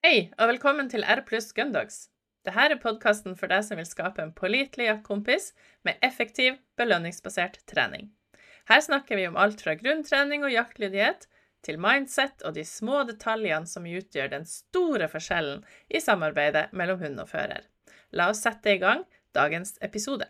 Hei, og velkommen til R pluss Gundogs. Dette podcasten for deg som vil skape en pålitelig jaktkompis med effektiv, belønningsbasert trening. Her snakker vi om alt fra grunntrening og jaktlydighet til mindset og de små detaljene som utgjør den store forskjellen i samarbeidet mellom hund og fører. La oss sette i gang dagens episode.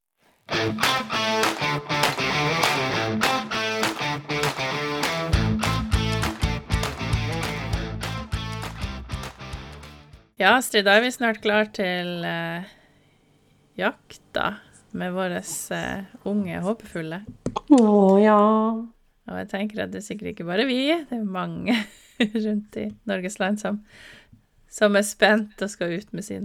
Ja, Astrid, da vi snart klar til jakta med våre unge håpefulle. Ja. Og jeg tenker at det sikkert ikke bare vi, det mange rundt i Norges land som spent og skal ut med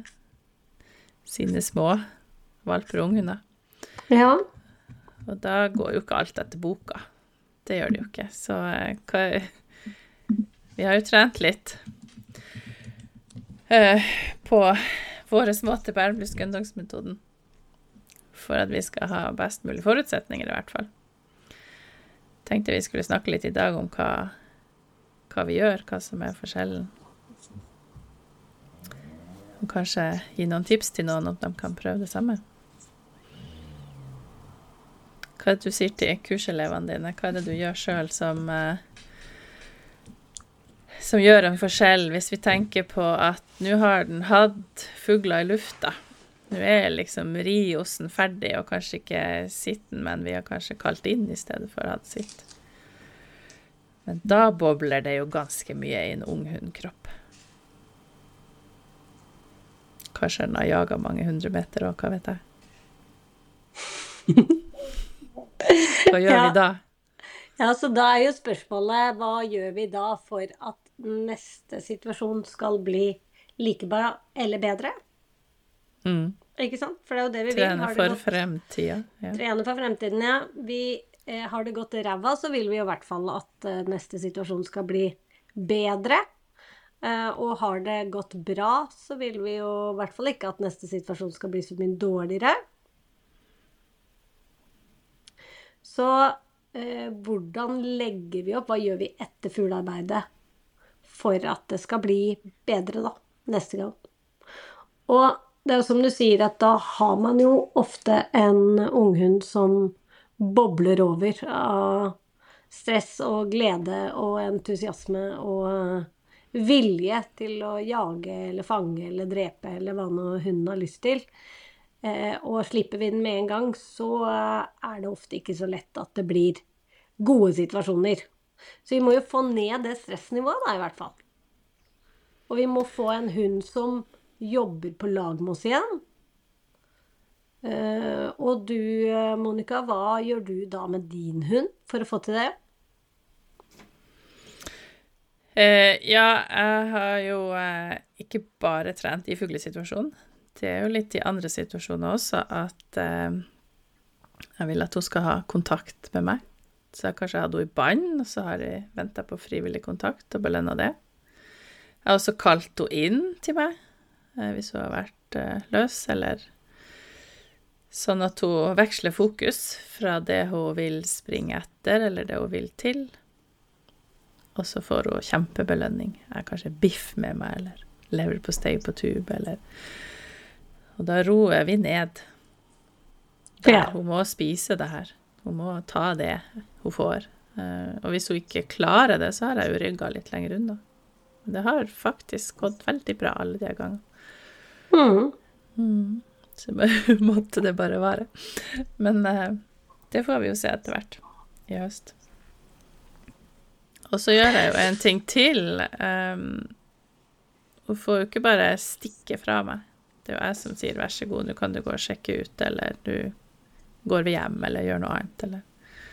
sine små valper og unghunder. Ja. Og da går jo ikke alt etter boka. Det gjør det jo ikke. Så vi har jo trent litt på våre måte på R pluss Gundogs-metoden for at vi skal ha best mulig forutsetninger i hvert fall. Tenkte vi skulle snakke litt i dag om hva vi gjør, hva som forskjellen. Og kanskje gi noen tips til noen om de kan prøve det samme. Hva du sier til kurselevene dine? Hva det du gjør selv som gjør en forskjell hvis vi tenker på at nå har den hatt fugler i lufta. Nå liksom riosen ferdig og kanskje ikke sitten, men vi har kanskje kalt inn i stedet for å ha sitt. Men da bobler det jo ganske mye i en ung hundkropp. Kanskje den har jaget mange 100 meter, og hva vet jeg. Hva gjør vi da? Ja, så da jo spørsmålet, hva gjør vi da for at neste situasjon skal bli like bra eller bedre? Ikke sant? For det jo det vi vil. Trene for fremtiden. Ja. Trene for fremtiden, ja. Har det gått ræva, så vil vi jo i hvert fall at neste situasjon skal bli bedre. Og har det gått bra, så vil vi jo i hvert fall ikke at neste situasjon skal bli så mye dårligere. Så hvordan legger vi opp? Hva gjør vi etter fuglearbeidet for at det skal bli bedre da, neste gang? Og det jo som du sier at da har man jo ofte en unghund som bobler over av stress og glede og entusiasme og vilje til å jage eller fange eller drepe eller hva nå hunden har lyst til. Og slipper vi den med en gang, så det ofte ikke så lett at det blir gode situasjoner. Så vi må jo få ned det stressnivået da, i hvert fall. Og vi må få en hund som jobber på lag med oss igjen. Og du, Monica, hva gjør du da med din hund for å få til det? Ja, jeg har jo ikke bare trent i fuglesituasjonen. Det jo litt i andre situasjoner også at jeg vil at hun skal ha kontakt med meg. Så jeg kanskje hadde henne i bånd, og så har jeg ventet på frivillig kontakt og belønnet det. Jeg har også kalt henne inn til meg, hvis hun har vært løs, eller sånn at hun veksler fokus fra det hun vil springe etter, eller det hun vil til. Og så får hun kjempebelønning. Jeg har kanskje biff med meg, eller lever på steg på tube, eller... Og da roer vi ned. Hun må spise det her. Hun må ta det hun får. Og hvis hun ikke klarer det, så har jeg jo rygget litt lenger unna. Det har faktisk gått veldig bra alle de gangene. Så måtte det bare være. Men det får vi jo se etter hvert i høst. Og så gjør jeg jo en ting til. Hun får jo ikke bare stikke fra meg. Det jo jeg som sier, vær så god, nå kan du gå og sjekke ut, eller du går ved hjem, eller gjør noe annet, eller...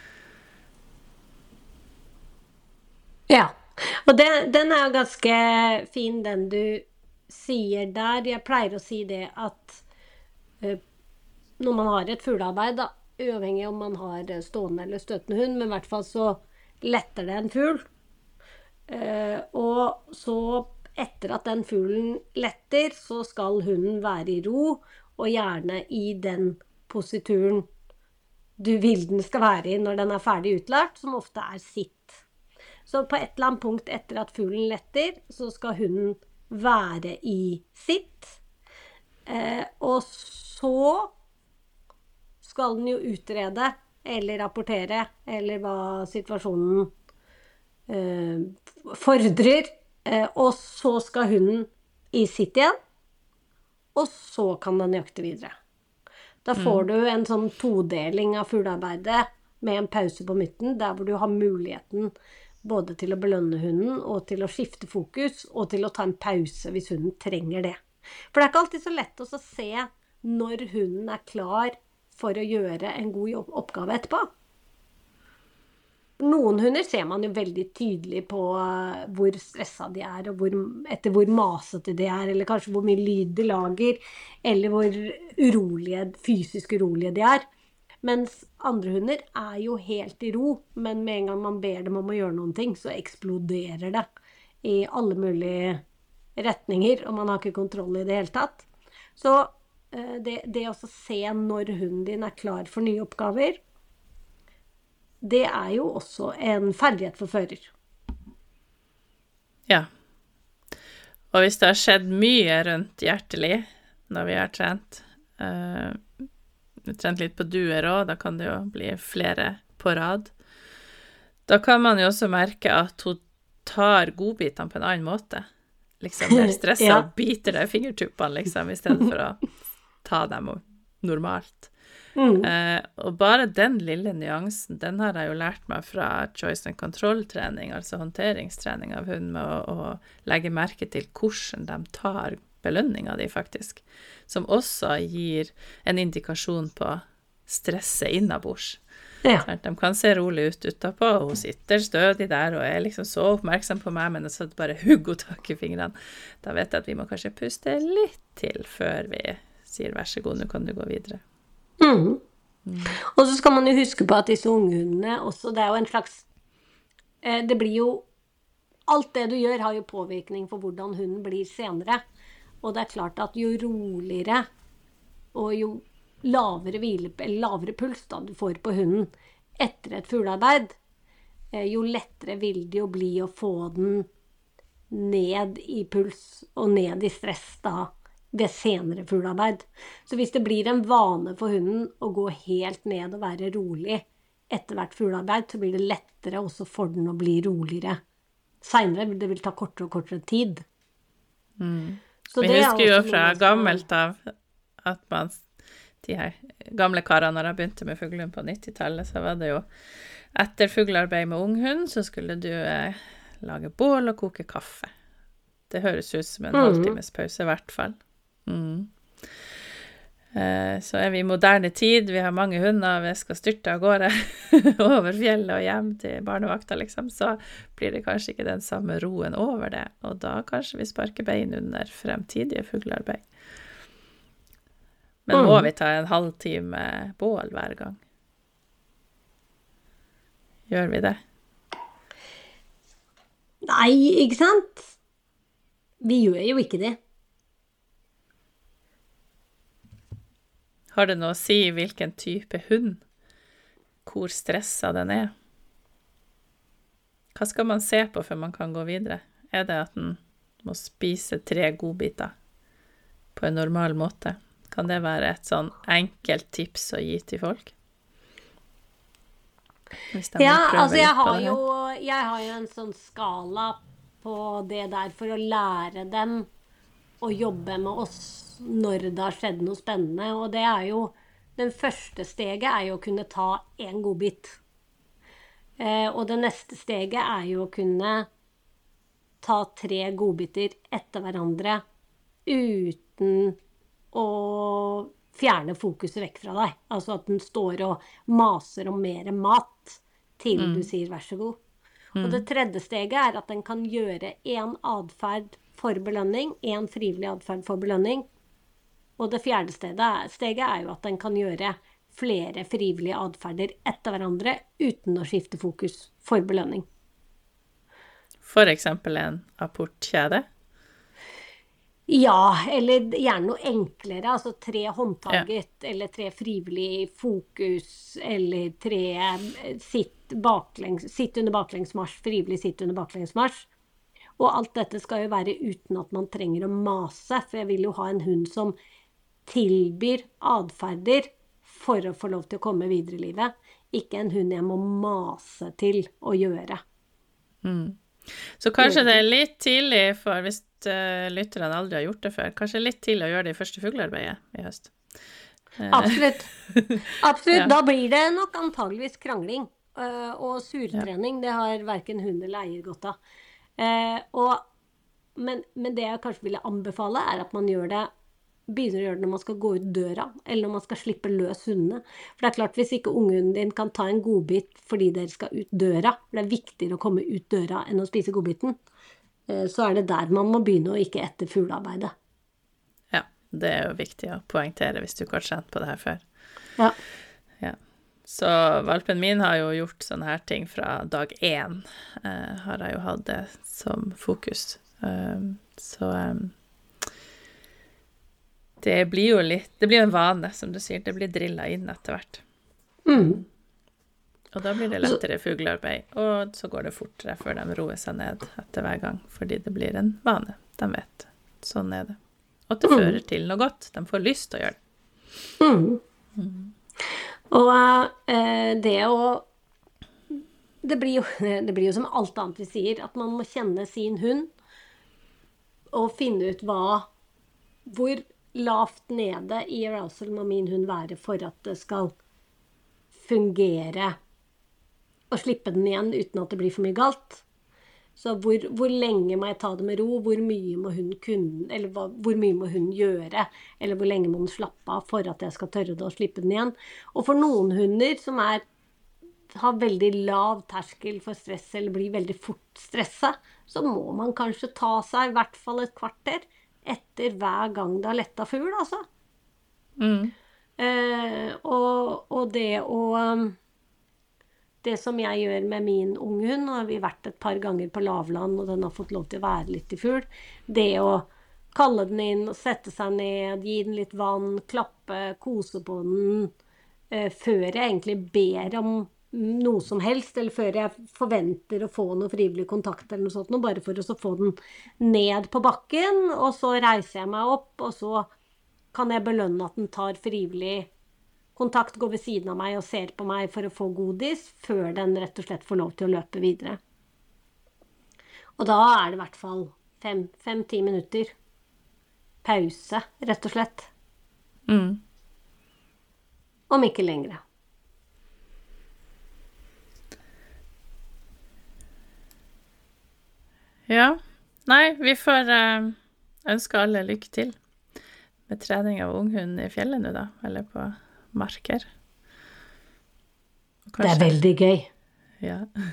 Ja, og den jo ganske fin, den du sier der. Jeg pleier å si det at når man har et fuglearbeid, da, uavhengig om man har stående eller støtende hund, men i hvert fall så letter det en fugl. Og så... Etter at den fuglen letter, så skal hunden være i ro, og gjerne i den posituren du vil den skal være i når den ferdig utlært, som ofte sitt. Så på et eller annet punkt etter at fuglen letter, så skal hunden være i sitt. Og så skal den jo utrede eller rapportere, eller hva situasjonen fordrer. Og så skal hunden i sitt igjen, og så kan den jakte videre. Da får du en sånn todeling av fuglearbeidet med en pause på midten, der hvor du har muligheten både til å belønne hunden, og til å skifte fokus, og til å ta en pause hvis hunden trenger det. For det er ikke alltid så lett å se når hunden er klar for å gjøre en god oppgave etterpå. Noen hunder ser man jo veldig tydelig på hvor stresset de er, og etter hvor masete de er, eller kanskje hvor mye lyd de lager, eller hvor fysisk urolige de er. Mens andre hunder er jo helt i ro, men med en gang man ber dem om å gjøre noen ting, så eksploderer det i alle mulige retninger, og man har ikke kontroll i det hele tatt. Så det å se når hunden din er klar for nye oppgaver, det er jo også en ferdighet for fører. Ja. Og hvis det har skjedd mye rundt hjertelig når vi har trent litt på duer også, da kan det jo bli flere på rad. Da kan man jo også merke at hun tar godbitene på en annen måte. Liksom blir stresset Ja. og biter deg i fingertuppene, liksom, i stedet for å ta dem normalt. Og bare den lille nyansen, den har jeg jo lært meg fra choice and control-trening, altså håndteringstrening av hund, med å legge merke til hvordan de tar belønninga di faktisk, som også gir en indikasjon på stresset innabords. Ja. De kan se rolig ut utenpå, og hun sitter stødig der og er liksom så oppmerksom på meg, men så bare hugger hun tak i fingrene. Da vet jeg at vi må kanskje puste litt til før vi sier vær så god, nå kan du gå videre. Og så skal man jo huske på at disse unghundene også, det er jo en slags, det blir jo, alt det du gjør har jo påvirkning for hvordan hunden blir senere. Og det er klart at jo roligere og jo lavere puls da du får på hunden etter et fuglearbeid, jo lettere vil det jo bli å få den ned i puls og ned i stress da ved senere fuglearbeid. Så hvis det blir en vane for hunden å gå helt ned og være rolig etter hvert fuglearbeid, så blir det lettere også for den å bli roligere. Senere det vil ta kortere og kortere tid. Så Vi det er husker jo også fra noe man skal- gammelt av at man, de her gamle karene, når jeg begynte med fuglehund på 90-tallet, så var det jo etter fuglearbeid med unghund, så skulle du lage bål og koke kaffe. Det høres ut som en halvtimes pause i hvert fall. Så er vi i moderne tid, vi har mange hunder, vi skal styrte av gårde over fjellet og hjem til barnevakta, liksom, så blir det kanskje ikke den samme roen over det, og da kanskje vi sparker bein under fremtidige fuglearbeid. Men må vi ta en halvtime bål hver gang? Gjør vi det? Nei, ikke sant? Vi gjør jo ikke det. Har det noe å si hvilken type hund? Hvor stresset den er? Hva skal man se på før man kan gå videre? Er det at den må spise 3 godbiter på en normal måte? Kan det være et sånn enkelt tips å gi til folk? Hvis de vil Ja, prøve altså litt på det her. jeg har jo en sånn skala på det der for å lære dem å jobbe med oss når det har skjedd noe spennende, og det er jo, den første steget er jo å kunne ta en godbit. Og det neste steget er jo å kunne ta 3 godbiter etter hverandre uten å fjerne fokuset vekk fra deg. Altså at den står og maser om mer mat til du sier vær så god. Og det tredje steget er at den kan gjøre en adferd for belønning, en frivillig adferd for belønning. Og det fjerde steget er jo at den kan gjøre flere frivillige adferder etter hverandre uten å skifte fokus for belønning. For eksempel en apportkjede? Ja, eller gjerne noe enklere, altså 3 håndtaget, eller 3 frivillig fokus, eller 3 sitt sitt under baklengsmarsj, frivillig sitt under baklengsmarsj. Og alt dette skal jo være uten at man trenger å mase, for jeg vil jo ha en hund som tilbyr adferder for å få lov til å komme videre i livet. Ikke en hund jeg må mase til å gjøre. Så kanskje det litt tidlig, for hvis lytterne aldri har gjort det før, kanskje litt tidlig å gjøre det i første fuglearbeidet i høst. Absolutt. Absolutt. Da blir det nok antageligvis krangling og surtrening. Det har hverken hund eller eier godt av. Men det jeg kanskje ville anbefale er at man begynner å gjøre det når man skal gå ut døra, eller når man skal slippe løs hundene. For det er klart, hvis ikke unghunden din kan ta en godbit fordi dere skal ut døra, for det er viktigere å komme ut døra enn å spise godbiten, så er det der man må begynne, og ikke etter fuglearbeidet. Ja, det er jo viktig å poengtere hvis du ikke har trent på det her før. Ja. Så valpen min har jo gjort sånne her ting fra dag 1, har jeg jo hatt det som fokus. Det blir jo det blir en vane, som du sier, det blir drillet inn etter hvert. Og da blir det lettere fuglearbeid, og så går det fortere før de roer seg ned etter hver gang, fordi det blir en vane, de vet. Sånn er det. Og det fører til noe godt, de får lyst til å gjøre det. Og det blir jo som alt annet vi sier, at man må kjenne sin hund, og finne ut hvor lavt nede i arousal må min hund være for at det skal fungere og slippe den igjen uten at det blir for mye galt. Så hvor lenge må jeg ta det med ro, hvor mye må hun kunne, eller hvor mye må hun gjøre, eller hvor lenge må hun slappe av for at jeg skal tørre det og slippe den igjen. Og for noen hunder som har veldig lav terskel for stress eller blir veldig fort stresset, så må man kanskje ta seg i hvert fall et kvarter etter hver gang det har lettet fugl, altså. Og det som jeg gjør med min unge hund, og vi har vært et par ganger på lavland, og den har fått lov til å være litt i fugl, det å kalle den inn, sette seg ned, gi den litt vann, klappe, kose på den, før jeg egentlig ber om noe som helst, eller før jeg forventer å få noe frivillig kontakt eller noe sånt, bare for å få den ned på bakken, og så reiser jeg meg opp, og så kan jeg belønne at den tar frivillig kontakt, går ved siden av meg og ser på meg for å få godis, før den rett og slett får lov til å løpe videre. Og da er det i hvert fall 5-10 minutter pause, rett og slett. Om ikke lengre. Ja, nei, vi får ønske alle lykke til med trening av unghund i fjellet nå da, eller på marker. Det er veldig gøy. Ja.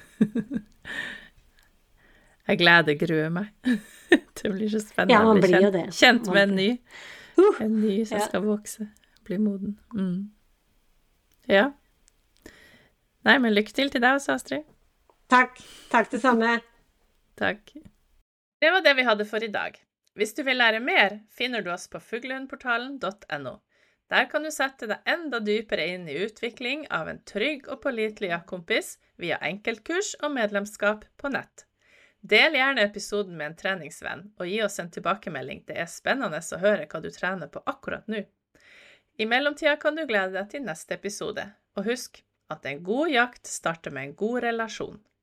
Jeg gruer meg. Det blir så spennende. Ja, man blir jo det. Kjent med en ny som skal vokse, bli moden. Ja. Nei, men lykke til deg også, Astrid. Takk det samme. Takk. Det var det vi hadde for i dag. Hvis du vil lære mer, finner du oss på fuglehundportalen.no. Der kan du sette deg enda dypere inn i utvikling av en trygg og pålitelig jaktkompis via enkeltkurs og medlemskap på nett. Del gjerne episoden med en treningsvenn, og gi oss en tilbakemelding. Det er spennende å høre hva du trener på akkurat nå. I mellomtida kan du glede deg til neste episode. Og husk at en god jakt starter med en god relasjon.